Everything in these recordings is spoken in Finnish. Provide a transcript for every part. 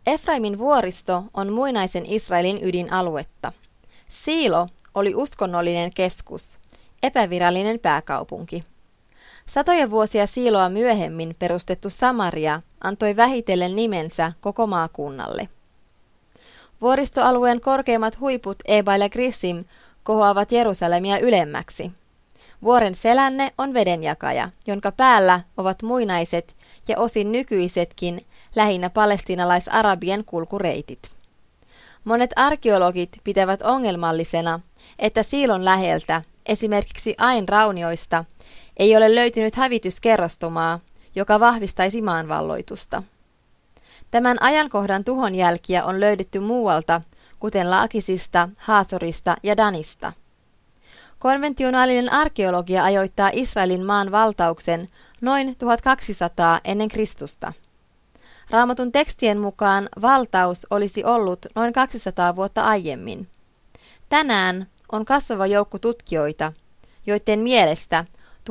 Efraimin vuoristo on muinaisen Israelin ydinaluetta. Siilo oli uskonnollinen keskus, epävirallinen pääkaupunki. Satoja vuosia Siiloa myöhemmin perustettu Samaria antoi vähitellen nimensä koko maakunnalle. Vuoristoalueen korkeimmat huiput Ebal ja Grisim kohoavat Jerusalemia ylemmäksi. Vuoren selänne on vedenjakaja, jonka päällä ovat muinaiset ja osin nykyisetkin lähinnä palestiinalais-arabien kulkureitit. Monet arkeologit pitävät ongelmallisena, että Siilon läheltä, esimerkiksi Ain raunioista, ei ole löytynyt hävityskerrostumaa, joka vahvistaisi maanvalloitusta. Tämän ajankohdan tuhonjälkiä on löydetty muualta, kuten Laakisista, Haasorista ja Danista. Konventionaalinen arkeologia ajoittaa Israelin maan valtauksen noin 1200 ennen Kristusta. Raamatun tekstien mukaan valtaus olisi ollut noin 200 vuotta aiemmin. Tänään on kasvava joukko tutkijoita, joiden mielestä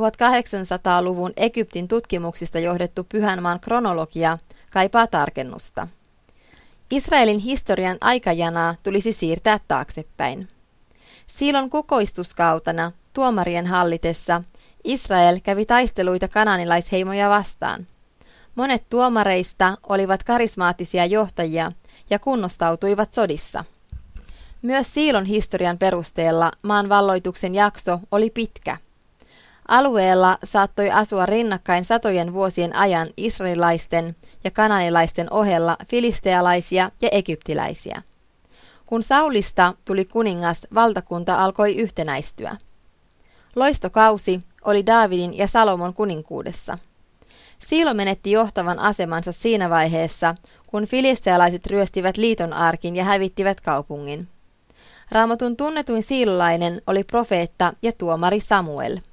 1800-luvun Egyptin tutkimuksista johdettu Pyhänmaan kronologia kaipaa tarkennusta. Israelin historian aikajanaa tulisi siirtää taaksepäin. Siilon kukoistuskautena tuomarien hallitessa Israel kävi taisteluita kanaanilaisheimoja vastaan. Monet tuomareista olivat karismaattisia johtajia ja kunnostautuivat sodissa. Myös Siilon historian perusteella maan valloituksen jakso oli pitkä. Alueella saattoi asua rinnakkain satojen vuosien ajan israelilaisten ja kanaanilaisten ohella filistealaisia ja egyptiläisiä. Kun Saulista tuli kuningas, valtakunta alkoi yhtenäistyä. Loistokausi oli Daavidin ja Salomon kuninkuudessa. Siilo menetti johtavan asemansa siinä vaiheessa, kun filistealaiset ryöstivät liiton arkin ja hävittivät kaupungin. Raamatun tunnetuin siilolainen oli profeetta ja tuomari Samuel.